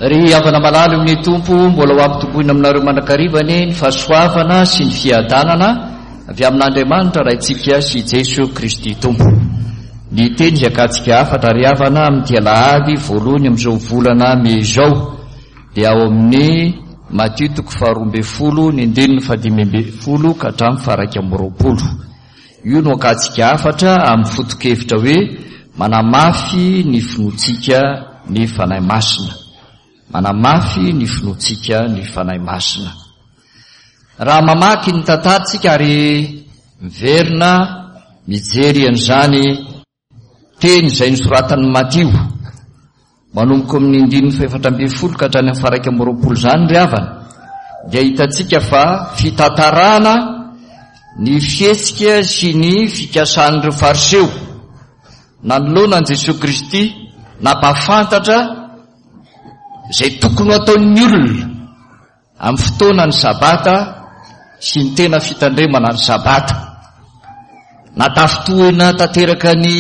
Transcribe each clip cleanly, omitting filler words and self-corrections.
ry avana malalo amin'ny tompo mbola ho ampitomboina aminareo manankarivany ny fahasoavana sy ny fiadanana avy amin'Andriamanitra raintsika sy Jesu Kristy tompo. Ny teny izay akatsika afatra ary havana amin'ny Alahady voalohany amin'izao volana May izao dia ao amin'ny Matthieu 12:15 ka hatramin'ny 20. Io no akatsika afatra amin'ny foto-kevitra hoe manamafy ny finoantsika ny fanahy masina. Manamafy ny finoantsika ny fanahy masina. Raha mamaky ny tantarantsika ary miverina mijery an'izany teny izay nosoratan'i Matthieu manomboka amin'ny 9:40 ka hatrany amin'ny 20 izany ry havana, dia hitantsika fa fitantarana ny fihetsika sy ny fikasan'ireo fariseo nanoloana Jesosy Kristy nampahafantatra izay tokony ataon'ny olona amin'ny fotoanany sabata sy ny tena fitandremana ny sabata. Natafotohina tanteraka ny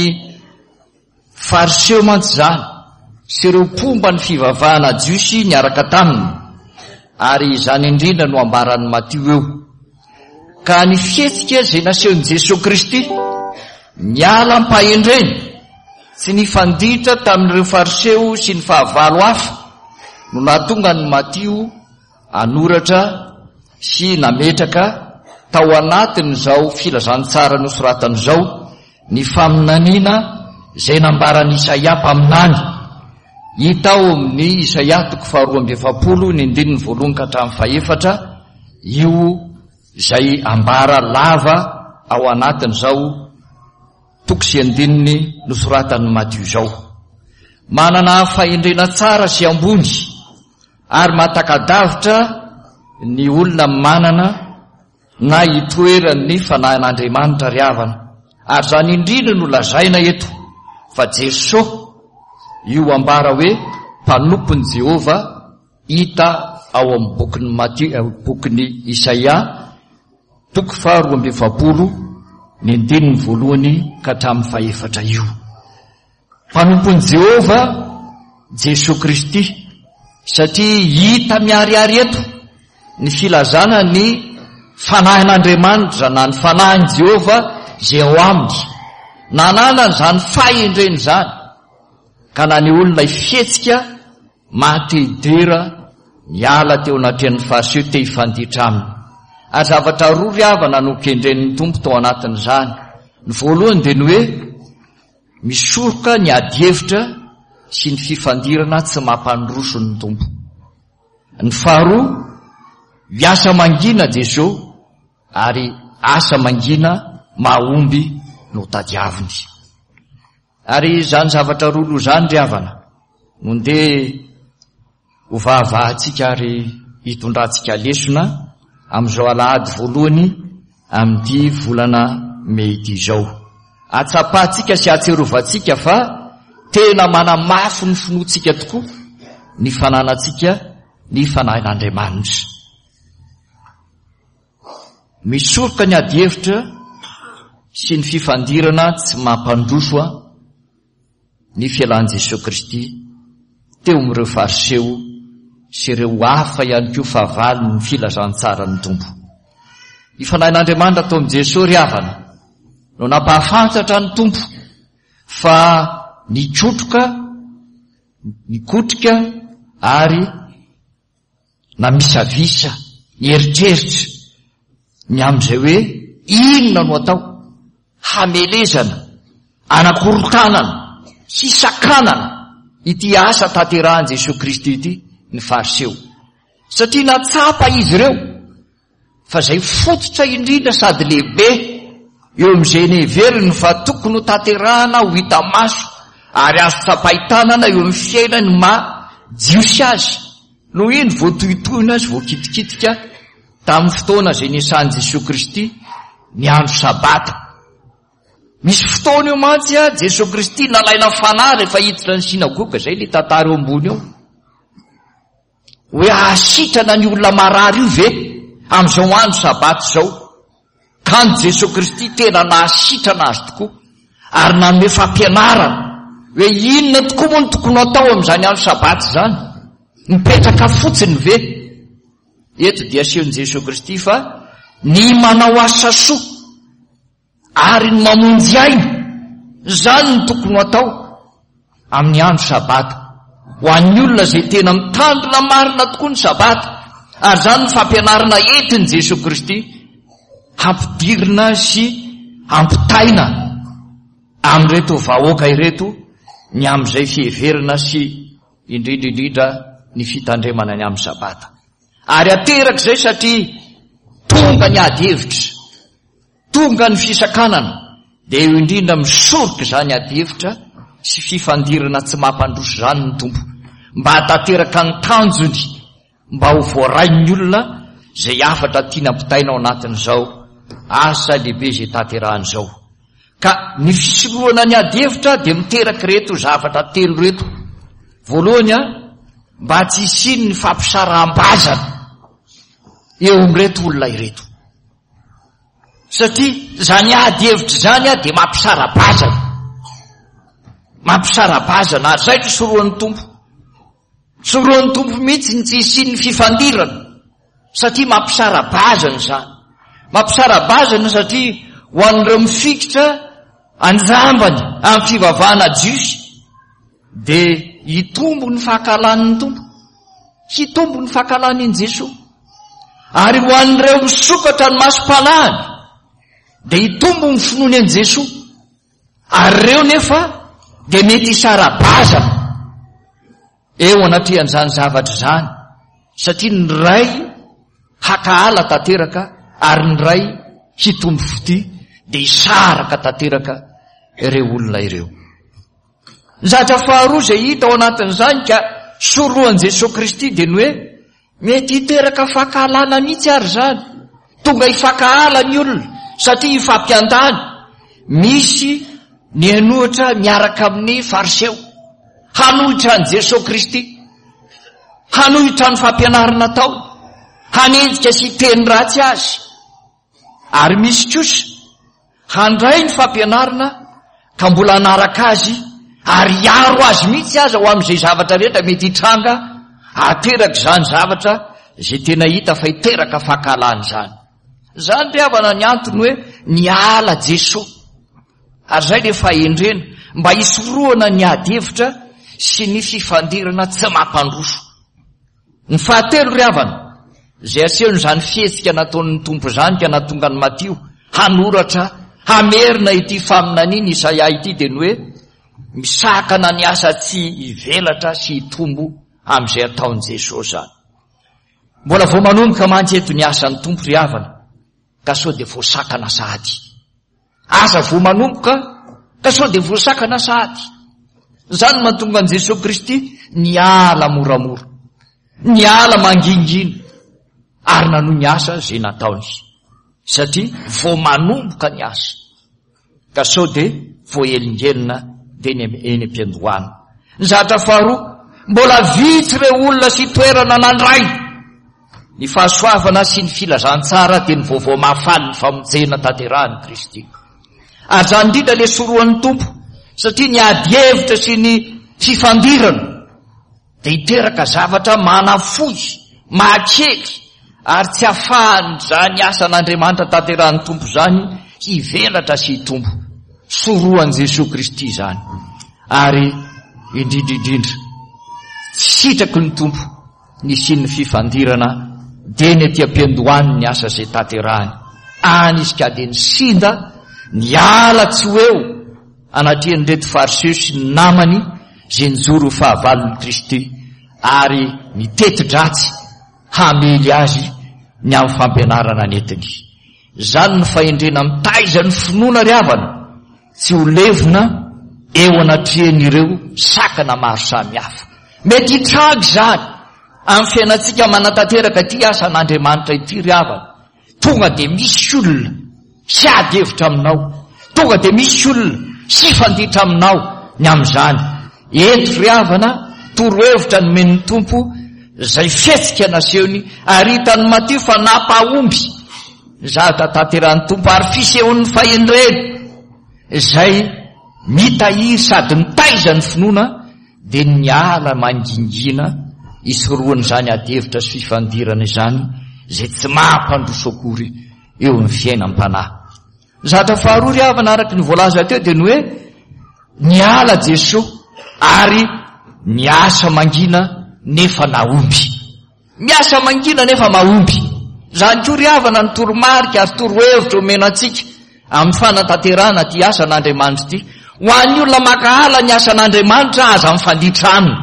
fariseo mantsy izany sy ireo pomba ny fivavahana jiosy niaraka taminy, ary izany indrindra no ambaran'ny Matthieu eo. Ka ny fihetsika izay nasehon'i Jesosy Kristy niala ampahendreny sy ny fanditra tamin'ireo fariseo sy ny fahavalo hafa no nahatonga ny Matthieu anoratra sy nametraka tao anatin'izao filazantsara nosoratan'izao ny faminaniana izay nambaran'i Isaia mpaminany. Hita ao amin'ny Isaia 2:20 ka hatramin'ny 4 io izay ambara lava ao anatin'izao toko sy andininy nosoratan'i Matthieu zao. Manana fahendrena tsara sy ambony ary mahatakadavitra ny olona manana na hitoeran'ny fanahin'Andriamanitra ry havana. Ary zany indrindra no lazaina eto fa Jesosy io ambara hoe mpanompon'i Jehova hita ao amin'ny bokin'i Matthieu, bokin'i Isaia 2:20 ny 1 ka hatramin'ny 4 io. Mpanompon'i Jehova Jesosy Kristy, satria hita miariary eto ny filazana ny fanahin'Andriamanitra na ny fanahin'i Jehova izay ao aminy, nananany zany fahendreny zany ka na ny olona ifihetsika matedera miala teo anatrehan'ny fariseo te hifanditra aminy. Ary zavatra roa ry havana no kendren'ny tompo tao anatin'izany. Ny voalohany dia ny hoe misoroka ny adi-hevitra sy ny fifandirana tsy mampandroso ny tompo. Ny faharoa, miasa mangina Jesosy ary asa mangina mahomby no tadiaviny. Ary zany zavatra roa zany ry havana no ndeha hovavahantsika ary hitondrantsika lesona amin'izao Alahady voalohany amin'ny volana May izao. Atsapahantsika sy atserovantsika fa tena manamafy ny finoantsika tokoa ny fananantsika ny fanahin'Andriamanitra. Misoroka ny adi-hevitra sy ny fifandirana tsy mampandroso ny fialan'i Jesosy Kristy teo amin'ireo fariseo sy ireo hafa ihany koa fahavalo ny filazantsara ny tompo. Ny fanahin'Andriamanitra tao amin'i Jesosy ry havana no nampahafantatra ny tompo fa nitrotroka, nikotrika ary namisavisa, nieritreritra ny amin'izay hoe inona no atao hamelezana, anakorotanana sy sakanana ity asa tanterahan'i Jesosy Kristy ity ny fariseo. Satria natsapa izy ireo fa izay fototra indrindra sady lehibe eo amin'izay neveriny fa tokony ho tanterahana ho hita maso ary azo tsapahitanana eo amin'ny fiainany jiosy azy no iny voatohitohina azy voakitikitika tamin'ny fotoana izay niasan'i Jesosy Kristy ny andro sabata. Misy fotoana eo mantsy Jesosy Kristy nalaina fanahy rehefa hiditra ny sinagoga, izay le tantara eo ambony eo, hoe ahasitrana ny olona marary io ve amin'izao andro sabata izao. Ka ny Jesosy Kristy tena nahasitrana azy tokoa ary nanome fampianarana hoe inona tokoa moa no tokony atao amin'izany andro sabata izany. mipetraka fotsiny ve? Eto dia asehon'i Jesosy Kristy fa ny manao asa soa ary ny mamonjy aina, zany ny tokony atao amin'ny andro sabata. Ho an'ny olona zay tena mitandrina marina tokoa ny sabata, ary zany ny fampianarana entiny Jesosy Kristy hampidirina sy hampitaina amin'reto vahoaka ireto ny amin'izay fiheverina sy indrindra ny fitandremana ny amin'ny sabata. Ary aterak'izay satria tonga ny ady hevitra, tonga ny fisakanana, dia eo indrindra misoroka zany ady hevitra sy fifandirana tsy mampandroso zany ny tompo, mba hatateraka ny tanjony mba ho voarain'ny olona zay afatra tiana ampitaina ao anatin'izao asa lehibe zay taterahany zao. Ka ny fisorohana ny ady hevitra dia miteraka reto zavatra telo reto. Voalohany mba tsy hisiny ny fampisaraham-bazana eo amin'reto olona ireto, satria zany ady hevitra zany dia mampisara-bazana, mampisara-bazana. Ary zay no sorohan'ny tompo, sorohan'ny tompo mihitsy ny tsy hisiny ny fifandirana, satria mampisara-bazana zany, mampisara-bazana satria ho an'ireo mifikitra anjambany amin'ny fivavahana jiosy dia hitombo ny fahakalan'ny tompo, hitombo ny fahakalany Jesosy. Ary ho an'ireo misokatra ny masom-palahany dia hitombo ny finoany an' Jesosy. Ary ireo nefa dia mety hisara-bazana eo anatrehan'izany zavatra zany, satria ny ray hakahala tanteraka ary ny ray hitombo fity dia hisaraka tanteraka ireo olona ireo. Zatra faharoa izay hita ao anatin'izany ka sorohan'i Jesosy Kristy dia ny hoe mety hiteraka fakahalana mihitsy ary zany, tonga hifakahala ny olona satria hifampiandany. Misy ny hanohitra miaraka amin'ny fariseo hanohitra an' Jesosy Kristy, hanohitra ny fampianarana tao, hanenjika sy teny ratsy azy. Ary misy kosa handray ny fampianarana ka mbola hanaraka azy ary hiaro azy mihitsy aza ho amin'izay zavatra rehetra mety hitranga ateraka zany zavatra zay tena hita fa hiteraka fakahalany zany. Zany ry havana ny antony hoe niala Jesosy. Ary zay le fahendrena mba hisorohana ny ady hevitra sy ny fifandirana tsy mampandroso. Ny fahatelo ry havana zay asehony zany fihetsika nataon'ny tompo zany ka natonga ny Matio hanoratra hamerina ity faminaniny Isaia ity dia ny hoe misakana ny asa tsy hivelatra sy hitombo amin'izay ataon'i Jesosy zany. Mbola vao manomboka mantseto ny asan'ny tompo ry havana ka sao dia voasakana sahady. Asa vao manomboka ka sao dia voasakana sahady. Zany mahatonga an'i Jesosy Kristy niala moramora, niala mangingina ary nanohy ny asa zay nataony, satria vao manomboka ny asa ka sao dia voaelingelina dia eny am-piandohana. Ny zatra faharoa, mbola vitsy ireo olona sy toerana nandray ny fahasoavana sy ny filazantsara dia ny vaovao mahafaly ny famonjena tanterahany Kristy. Ary zany indrindra le sorohan'ny tompo, satria ny ady hevitra sy ny fifandirana dia hiteraka zavatra manafoy, mahakely, ary tsy hafahany zany asan'Andriamanitra tanterahany tompo zany hivelatra sy hitombo. Sorohan'i Jesosy Kristy zany. Ary indrindra sitraky ny tompo ny sy ny fifandirana dia ny aty am-piandohany ny asa zay tanterahany. Aniska dia ny sinda niala tsy ho eo anatrihan'ny reto fariseo sy ny namany zay nijoro ho fahavalon'i Kristy ary miteti-dratsy hamely azy ny amin'ny fampianarana netiny. Zany ny fahendrena mitaiza ny finoana ry havana tsy ho levona eo anatrihan'ireo sakana maro samihafa. Mety hitragy zany amin'ny fiainantsika manatanteraka ty asan'Andriamanitra ity ry havana. Tonga dia misy olona sy ady hevitra aminao, tonga dia misy olona sy fanditra aminao ny amin'izany. Eto ry havana torohevitra nomen'ny tompo zay fihetsika nasehony ary hitany Matio fa nampahomby zavatra tanterahany tompo ary fisehon'ny fahendrena zay mitahiry sady mitaiza ny finoana dia niala mangingina isoroan'izany adihevitra sy fifandirana izany zay tsy mahampandroso akory eo amin'ny fiainam-panahy. Zatra faharoa ry havana araky ny voalaza teo dia ny hoe niala Jesosy ary miasa mangina nefa naomby. Miasa mangina nefa mahomby. Zany koa ry havana ny toromarika ary torohevitra omena antsika amin'ny fanatanterahana ty asan'Andriamanitra ty. Ho an'ny olona makahala ny asan'Andriamanitra aza mifanditra aminy,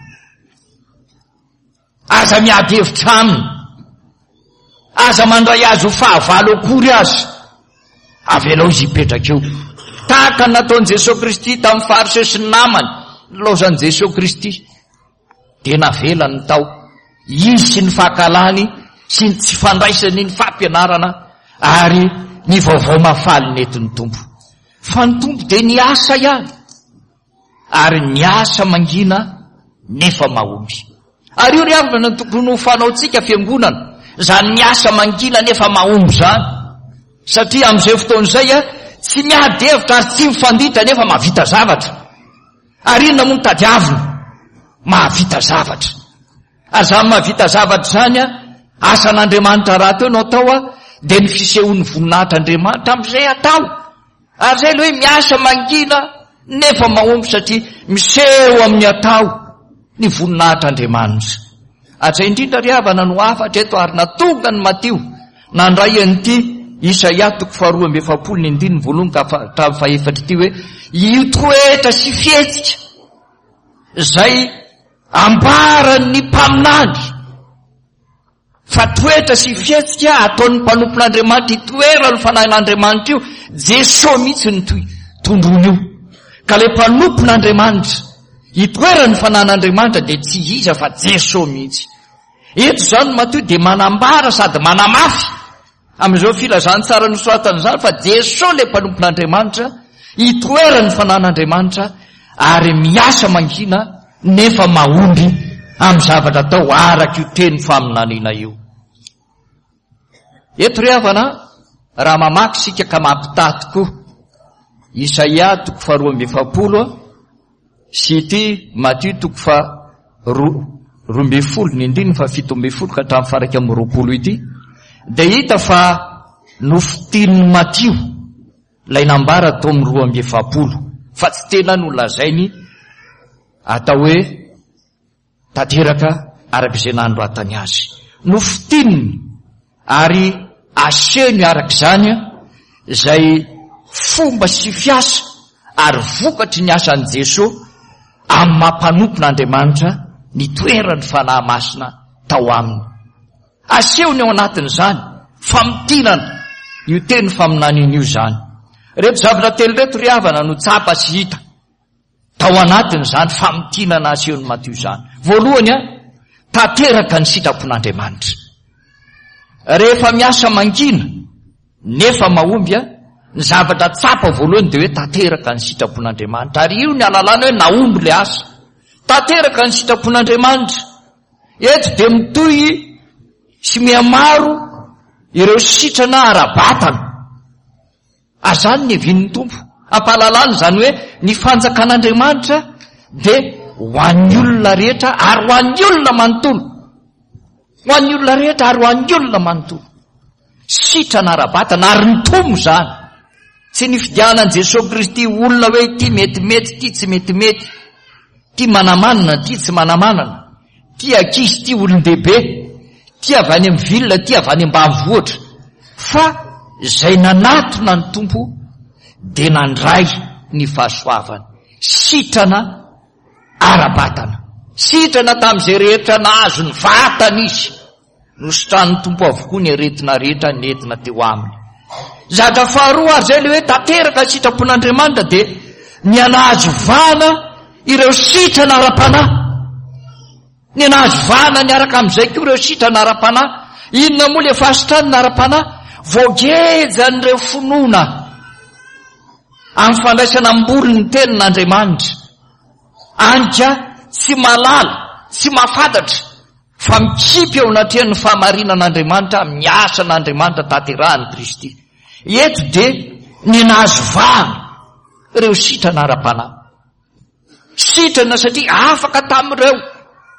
aza miady hevitra aminy, aza mandray azy ho fahavalo akory azy, avelao izy hipetraka eo. Tahaka nataon'i Jesosy Kristy tamin'ny fariseo sy ny namany nilaozan'i Jesosy Kristy dia navela ny tao izy sy ny fahakalany sy ny tsy fandraisany ny fampianarana ary ny vaovao mafaly nentin'ny tompo. Fa ny tompo dia niasa ihany ary niasa mangina nefa mahomby. Ary io ry havana no tokony ho fanaontsika fiangonana zany miasa mangina nefa mahomby zany, satria amin'izay fotoan'izay tsy miady hevitra ary tsy mifanditra nefa mahavita zavatra. Ary inona moa ny tadiavina? Mahavita zavatra. Ary zany mahavita zavatra zany asan'Andriamanitra raha teo no atao dia ny fisehoan'ny voninahitr'Andriamanitra amin'izay atao. Ary zay hoe miasa mangina nefa mahomby satria miseho amin'ny atao ny voninahitr'Andriamanitra. Atray indrindra ry havana no afatra eto ary natonga ny Matio nandray an'ity Isaia 2:7 ka faefatra ity hoe io toetra sy fihetsika zay ambaran'ny mpaminany. Fa toetra sy fihetsika ataon'ny mpanompon'Andriamanitra itoera ny fanahin'Andriamanitra io Jesosy mihitsy ny tondrony io. Ka le mpanompon'Andriamanitra itoera ny fanahin'Andriamanitra dia tsy iza fa Jesosy mihitsy. Eto zany Matio dia manambara sady manamafy amin'izao filazany tsara nosoratana izany fa Jesosy le mpanompon'Andriamanitra itoera ny fanahin'Andriamanitra ary miasa mangina nefa mahomby amin'ny zavatra atao araka io teny faminaniana io. Eto ry havana raha mamaky sika ka mampitahy tokoa Isaia 2:7 sy ity Matio 2:17 ka hatramin'ny faraka amin'ny 20 ity dia hita fa nofitian'ny Matio lay nambara tao amin'ny 2:7 fa tsy tena nolazainy atao hoe tanteraka arak'izay nandro atany azy. Nofitiany ary aseny arak'izany zay fomba sy fiasa ary vokatry ny asan'i Jesosy amin'ny mampanompon'Andriamanitra ny toerany fanahy masina tao aminy. Asehony ao anatin'izany famitinana io teny faminan'io zany. Reto zavatra telo reto ry havana no tsapa sy hita tao anatin'izany famitinana asehony Matio zany. Voalohany tanteraka ny sitrapon'Andriamanitra. Rehefa miasa mangina nefa mahomby ny zavatra tsapa voalohany dia hoe tanteraka ny sitrapon'Andriamanitra. Ary io ny alalana hoe naomby le asa. Tanteraka ny sitrapon'Andriamanitra. Eto dia mitoy sy mihamaro ireo sitrana ara-batana. Azany ny hevin'ny tompo. Ampahalalana zany hoe ny fanjakan'Andriamanitra dia ho an'ny olona rehetra ary ho an'ny olona manontolo. Ho an'ny olona rehetra ary ho an'ny olona manontolo. Sitrana ara-batana ary ny tomo zany. Tsy ny fidianan'i Jesosy Kristy olona hoe ty metimety, ty tsy metimety, ty manamanana, ty tsy manamanana, ty ankizy, ty olon-dehibe, ty avy any amin'ny vilona, ty avy any ambanivohitra. Fa zay nanatona ny tompo dia nandray ny fahasoavany. Sitrana ara-batana. Sitrana tamin'izay rehetra nahazo ny vatana izy. Nositran'ny tompo avokoa ny aretina rehetra nentina teo aminy. Zatra faharoa ary zay le hoe tanteraka ny sitrapon'Andriamanitra dia ny anahazo vana ireo sitrana ara-panahy. Ny anahazo vana niaraka amin'izay koa ireo sitrana ara-panahy. Inona moa le fahasitrana ara-panahy? Voagejan'ireo finoana amin'ny fandraisana amboly ny tenin'Andriamanitra. Anka tsy malala, tsy mahafantatra fa mikipy eo anatrehan'ny fahamarinan'Andriamanitra amin'ny asan'Andriamanitra tanterahany Kristy. Eto dia ny nahazo vana ireo sitrana ara-panahy. Sitrana satria afaka tamin'ireo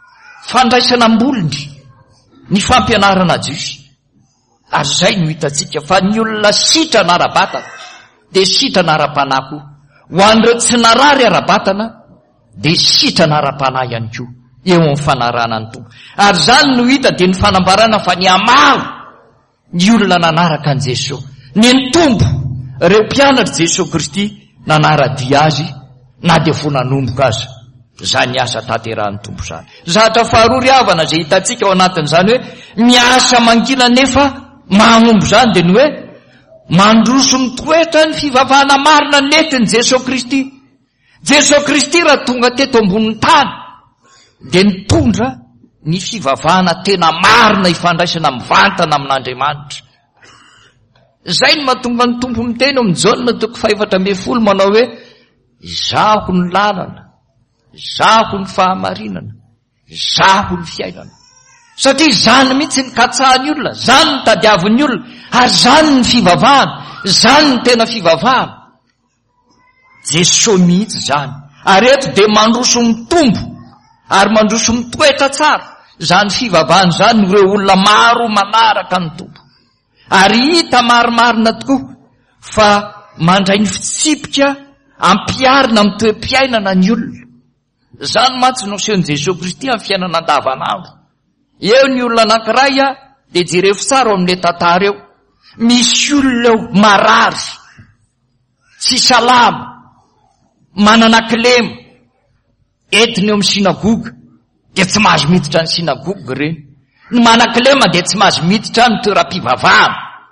fandraisana ambolony ny fampianarana Jiosy. Ary zay no hitantsika fa ny olona sitrana ara-batana de sitrana ara-panahy koa. Ho an'ireo tsy narary ara-batana de sitrana ara-panahy ihany koa eo amin'ny fanarana ny Tompo. Ary zany no hita de ny fanambarana fa ny amaro ny olona nanaraka an Jesosy. Ny Tompo reo mpianatra Jesosy Kristy nanaradia azy na de vo nanomboka azy. Zany asa taterahan'ny Tompo zany. Zatra faharoa ry havana zay hitantsika ao anatin'izany hoe miasa mangina nefa mahombo zany de ny hoe mandroso mitoetra ny fivavahana marina netiny Jesosy Kristy. Jesosy Kristy raha tonga teto ambonin'ny tany de nitondra ny fivavahana tena marina ifandraisana mivantana amin'Andriamanitra. Zay no mahatonga ny Tompo miteny amin'ny Jaona 4:40 manao hoe izaho ny lalana, izaho ny fahamarinana, izaho ny fiainana. Satria zany mihitsy ny katsahan'ny olona, zany ny tadiavin'ny olona, ary zany ny fivavahana, zany ny tena fivavahana. Jesosy mihitsy zany. Ary eto de mandroso mitombo ary mandroso mitoetra tsara. Zany fivavahana zany ireo olona maro manaraka ny Tompo. Ary hita marimarina tokoa fa mandray ny fitsipika ampiarina amin'ny toe-piainana ny olona. Zany mantsy no asehon'i Jesosy Kristy amin'ny fiainana andavanandro. Eo ny olona anankiray de jerefo tsara amin'le tantara eo. Misy olona eo marary, tsy salama, manana kilema, entiny eo amin'ny sinagoga de tsy mahazo miditra ny sinagoga reny. Ny manan-kilema de tsy mahazo miditra ny toeram-pivavahana.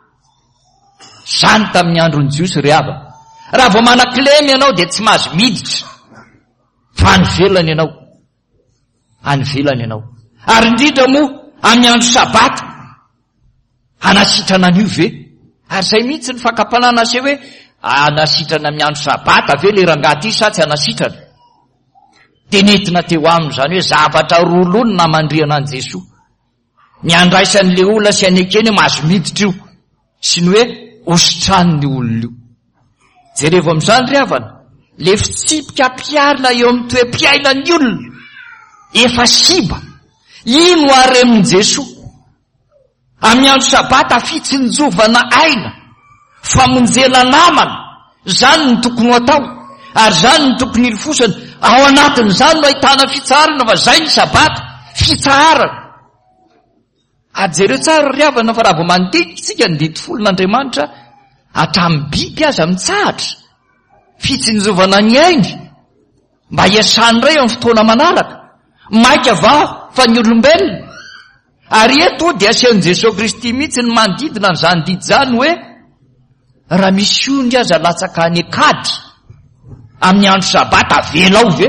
Zany tamin'ny andron'ny Jiosy ry havana. Raha vao manan-kilema ianao de tsy mahazo miditra fa anivelany ianao, anivelany ianao. Ary indrindra moa amin'ny andro sabata anasitrana an'io ve? Ary zay mihitsy ny fakapanana azy hoe anasitrana amin'ny andro sabata ve le rangaty sa tsy anasitrana. De nentina teo aminy zany hoe zavatra rolony na mandriana an Jesosy. Ny andraisan'le olona sy anekeny mahazo miditra io sy ny hoe ositran'ny olona io. Jereva amin'izany ry havana, le fitsipika mpiarina eo amin'ny toe-piainan'ny olona efa siba. Ino ary amin' Jesosy? Amin'ny andro sabata fitsinjovana aina, famonjena namana, zany ny tokony atao, ary zany ny tokony ilofosana. Ao anatin'izany no ahitana fitsarana fa zay ny sabata, fitsarana. Ary jereo tsara ry havana fa raha vao mandinika isika ny dity folon'Andriamanitra hatramin'ny biby aza mitsahatra fitsinjovana ny ainy mba hiasany ray amin'ny fotoana manaraka. Maika vao fa ny olombelona. Ary eto dia asehon'i Jesosy Kristy mihitsy ny manodidina n'izany didy zany hoe raha misy ondry aza latsaka any akady amin'ny andro sabata velao ve?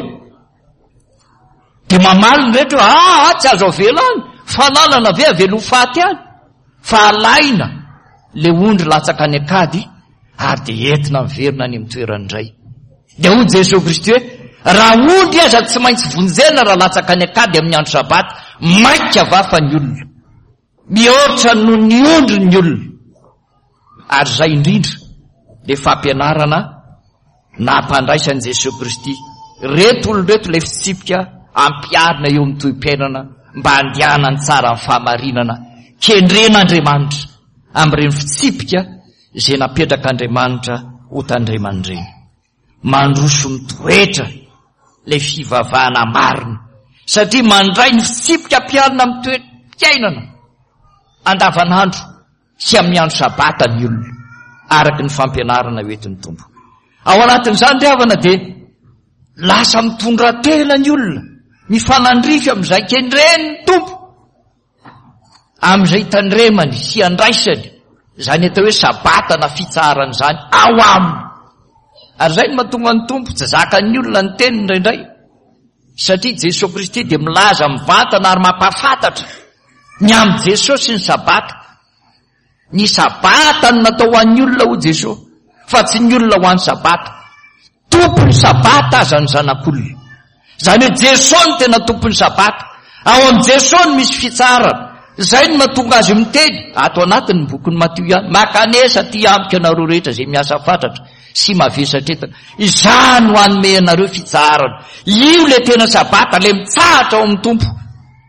De mamaly ny rehetra tsy azo avela any, fananana ve avelo faty any? Fa alaina le ondry latsaka any akady ary de entina miverina any amin'ny toerany iray. De hoy Jesosy Kristy hoe raha ondry aza tsy maintsy vonjena raha latsaka any akady amin'ny andro sabata, maika vafa ny olona, mihoatra no ny ondry ny olona. Ary zay indrindra le fampianarana na mpandraisan'i Jesosy Kristy. Reto olo reto le fitsipika ampiarina eo amin'ny toe-piainana mba handehanany tsara amin'ny fahamarinana, kendren'Andriamanitra amin'ireny fitsipika izay napetrak'Andriamanitra ho tandremany ireny. Mandroso mitoetra le fivavahana marina, satria mandray ny fitsipika ampiarina amin'ny toe-piainana andavanandro sy amin'ny andro sabata ny olona araky ny fampianarana hoentin'ny Tompo. Ao anatin'izany ry havana de lasa mitondra tena ny olona, mifanandrify amin'izay kendren'ny Tompo, amin'izay tandremany sy andraisany, zany atao hoe sabata na fitsarany zany ao aminy. Ary zay no mahatonga ny Tompo tsy zakan'ny olona ny teniny indraindray, satria Jesosy Kristy de milaza mivantana ary mampafantatra ny amin'ny Jesosy sy ny sabata. Ny sabata no natao ho an'ny olona ho Jesosy, fa tsy ny olona ho an'ny sabata. Tompony sabata aza ny zanak'olona. Zany hoe Jesosy no tena tompony sabata. Ao amin'ny Jesosy no misy fitsarana. Zay no mahatonga azy miteny ato anatin'ny bokin'ny Mateo ihany, makanesa ty amiko anareo rehetra zay miasa fatratra sy mavesatra entana, izany ho anome anareo fitsarana. Io le tena sabata, le mitsahatra ao amin'ny Tompo.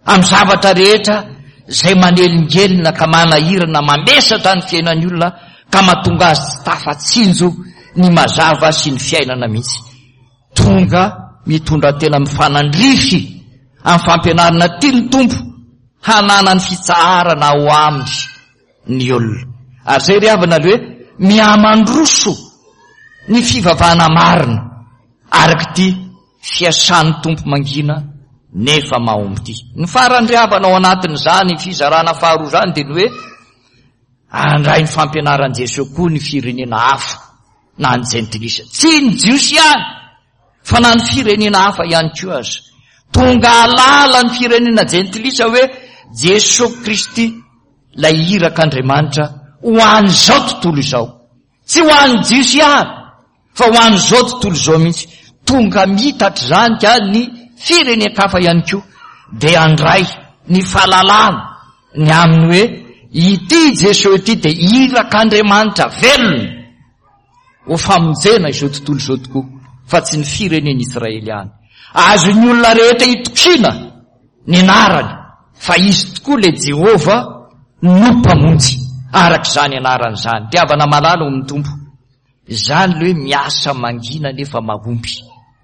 amin'ny zavatra rehetra zay manelingelina ka manahirana mamesatra ny fiainan'ny olona ka mahatonga azy tsy tafatsinjo ny mazava sy ny fiainana mihitsy. Tonga mitondra tena mifanandrify amin'ny fampianarana tia ny tompo hanana ny fitsarana ao aminy ny olona. Ary zay ry havana le hoe mihamandroso ny fivavahana marina araka ty fiasan'ny tompo mangina nefa mahomby ty. Ny farany ry havana ao anatin'izany fizarana faharoa zany dia ny hoe andray ny fampianaran' Jesosy koa ny firenena hafa na ny jentilisa, tsy ny jiosy ihany fa na ny firenena hafa ihany koa azy. Tonga alala ny firenena jentilisa hoe Jesosy Kristy lay irak'Andriamanitra ho an'izao tontolo izao, tsy ho an'ny jiosy ihany fa ho an'izao tontolo izao mihitsy. Tonga mitatra zany ka ny firenena-kafa ihany koa dia andray ny fahalalana ny aminy hoe ity Jesosy ity dia irak'Andriamanitra velona ho famonjena izao tontolo izao tokoa, fa tsy ny firenena Israely ihany. Azo ny olona rehetra hitokina ny anarany fa izy tokoa le Jehova no mpamonjy arak'izany anarany zany. Tiavana malala amin'ny tompo zany le hoe miasa mangina nefa mahomby.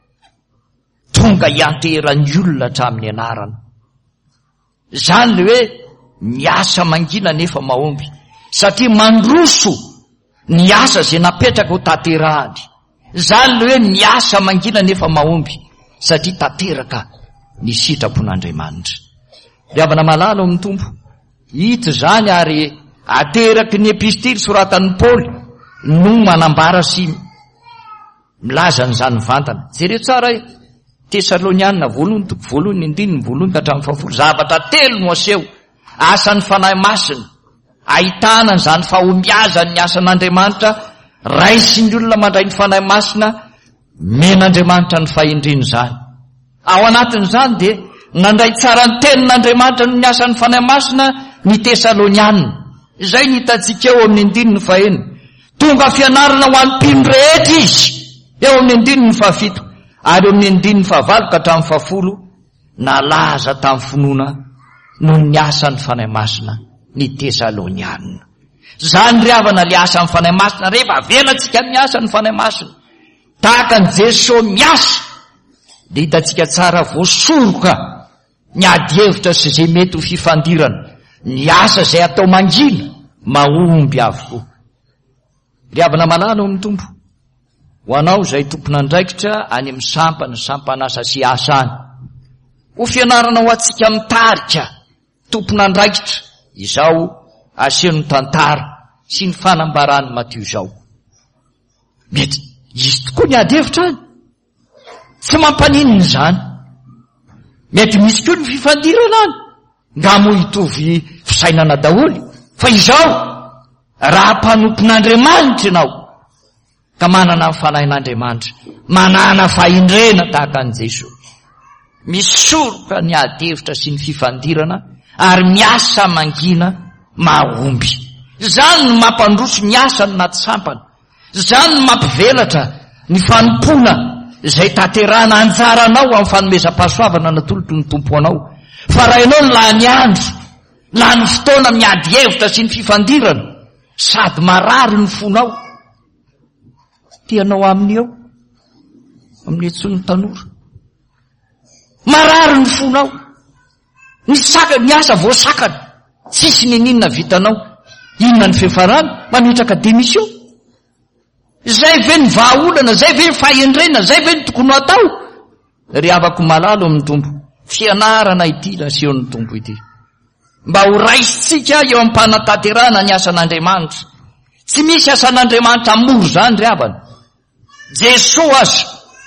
Tonga hianteran'ny olona hatramin'ny anarana. Zany le hoe miasa mangina nefa mahomby, satria mandroso ny asa zay napetraka ho tanterahany. Zany le hoe miasa mangina nefa mahomby, satria tanteraka ny sitrapon'Andriamanitra. Riavana malala amin'ny tompo hita zany ary ateraky ny epistily soratan'ny Paoly no manambara sy milaza n'izany vantana. Jereo tsara Tesalonianina voalohany indininy voalohany ka hatramin'ny fahafolo, zavatra telo no aseho: asan'ny fanahy masina, ahitana n'izany fahombiazany ny asan'Andriamanitra, raisin'ny olona mandray ny fanahy masina, men'Andriamanitra ny fahendreny zany. Ao anatin'izany dia nandray tsara ny tenin'Andriamanitra no ny asan'ny fanahy masina ny Tesalonianina. Izay ny hitantsika eo amin'ny andininy fahenina. Tonga fianarana ho an'ny mpino rehetra izy eo amin'ny andininy fahafito, ary eo amin'ny andininy fahavalo ka hatramin'ny fahafolo nalaza tamin'ny finoana no ny asan'ny fanahy masina ny Tesalonianina. Zany ry havana le asan'ny fanahy masina, rehefa velantsika amin'ny asan'ny fanahy masina tahaka ny Jesosy miasa, dia hitantsika tsara voasoroka ny ady hevitra sy zay mety ho fifandirana, ny asa zay atao mangina mahomby avokoa. Ry havana malala amin'ny tompo, ho anao zay tompon'andraikitra any amin'ny sampana, sampanasa sy asa any, ho fianarana ho atsika mitarika tompon'andraikitra izao aseno tantara sy ny fanambarany Matio izao. Mety izy tokoa ny ady hevitra any, tsy mampanininy zany. Mety misy koa ny fifandirana any, ngamo hitovy fisainana daholy, fa izao raha mpanompon'Andriamanitra ianao ka manana ny fanahin'Andriamanitra, manana fahendrena tahaka an' Jesosy, misoroka ny ady hevitra sy ny fifandirana ary miasa mangina mahomby. Zany no mampandroso ny asa ny naty sampana, zany no mampivelatra ny fanompona zay tanterana anjaranao amin'ny fanomezam-pahasoavana natolotry ny tompo anao. Fa raha ianao lany andro, lany fotoana miady hevitra sy ny fifandirana, sady marary ny fonao, tianao aminy eo amin'ny etsony tanora, marary ny fonao, ny asa voasakana, tsisy ninina vitanao, inona ny fiafarana, mametraka démission. Zay ve ny vahaolana, zay ve ny fahendrena, zay ve ny tokony atao? Ry havako malalo amin'ny tompo, fianarana ity nasehon'ny tompo ity, mba ho raisitsika eo amin'ny mpanatanterana ny asan'Andriamanitra. Tsy misy asan'Andriamanitra moro zany ry havana. Jesosy aza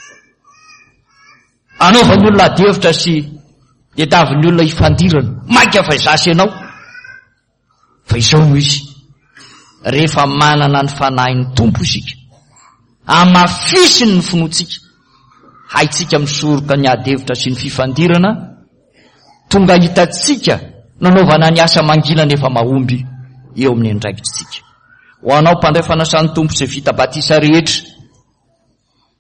anaovan'ny olona ady hevitra sy iedavin'ny olona hifandirana, mainka fa izasy ianao. Fa izao no izy, rehefa manana ny fanahin'ny tompo isika, amafisiny ny finoatsika, haitsika misoroka ny ady hevitra sy ny fifandirana, tonga hitatsika nanaovana ny asa mangina nefa mahomby eo amin'ny andraikitsika. Ho anao mpandray fanasan'ny tompo izay vita batisa rehetra,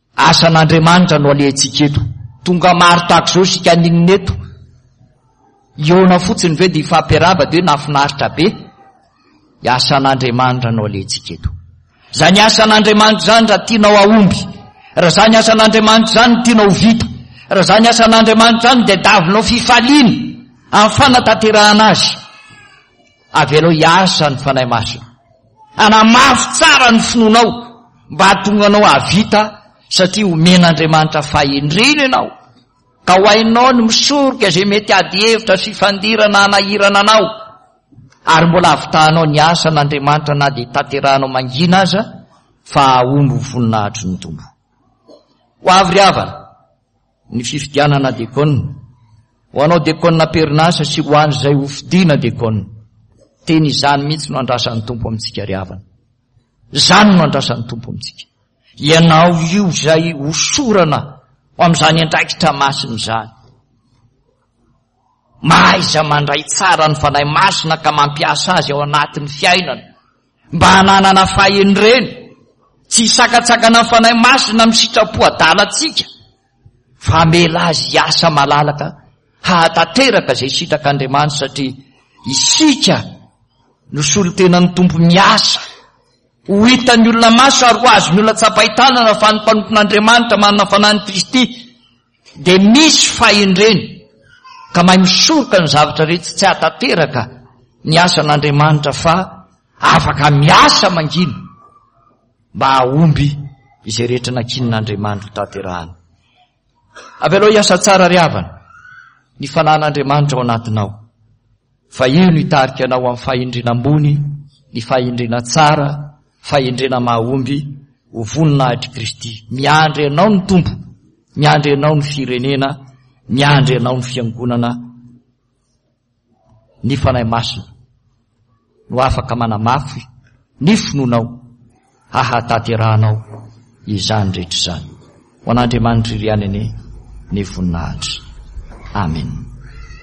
asan'Andriamanitra no alehantsika eto. Tonga maro tahaka izao sika ninina eto, iona fotsiny ve dia fampiaraba dia hoe nafinaritra be asan'Andriamanitra no alentsika eto. Zany asan'Andriamanitra zany raha tianao aomby, raha zany asan'Andriamanitra zany tianao vita, raha zany asan'Andriamanitra zany dia davinao fifaliana amin'ny fanatanterahana azy. Avy aloha hiasa ny fanahy masina, anamafy tsara ny finoanao mba hatonganao havita, satria omen'Andriamanitra fahendrena ianao ka ho hainao ny misoroka izay mety ady hevitra sy fifandirana anahirana anao, ary mbola havitahanao ny asan'Andriamanitra na dia tanterahanao mangina aza fa ahomby voninahitry ny tombo. Ho avy ry havana ny fifidianana dekona, ho anao dekona perinasa sy ho any izay ho fidiana dekona, teny izany mihitsy no andrasan'ny tompo amintsika ry havana. Zany no andrasan'ny tompo amintsika. Ianao io izay hosorana ho amin'izany andraikitra masina izany. Maiza mandray tsara ny fanahy masina ka mampiasa azy ao anatin'ny fiainana mba hananana fahendreny, tsy hisakatsakana ny fanahy masina amin'ny sitrapo-adalantsika, fa mela azy hiasa malalaka hahatanteraka izay sitrak'Andriamanitra, satria isika no solotenan'ny tompo miasa ho hitan'ny olona maso ary ho azo ny olona tsapahitanana fa ny mpanompon'Andriamanitra manana fanahiny Kristy dia misy fahendreny ka mahay misoroka ny zavatra rehetra tsy hatanteraka ny asan'Andriamanitra, fa afaka miasa mangina mba ahomby izay rehetra nakinin'Andriamanitra tanterahana. Avy aloha hiasa tsara ry havana ny fanahin'Andriamanitra ao anatinao, fa io no hitarika anao amin'ny fahendrena ambony, ny fahendrena tsara, fahendrena mahomby ho voninahitry Kristy. Miandry anao ny tompo, miandry anao ny firenena, miandry anao ny fiangonana. Ny fanahy masina no afaka manamafy ny finoanao hahatanterahanao izany rehetra izany. Ho an'Andriamanitra ry anene ny voninahitra. Amen.